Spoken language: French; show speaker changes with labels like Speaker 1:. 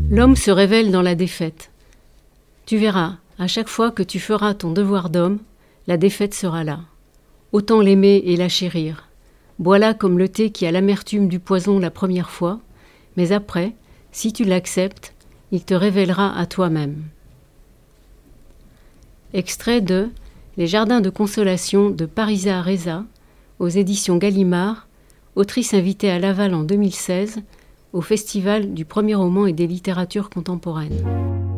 Speaker 1: L'homme se révèle dans la défaite. Tu verras, à chaque fois que tu feras ton devoir d'homme, la défaite sera là. Autant l'aimer et la chérir. Bois-la comme le thé qui a l'amertume du poison la première fois, mais après, si tu l'acceptes, il te révélera à toi-même. Extrait de Les Jardins de consolation de Parisa Reza, aux éditions Gallimard, autrice invitée à Laval en 2016, au Festival du premier roman et des littératures contemporaines.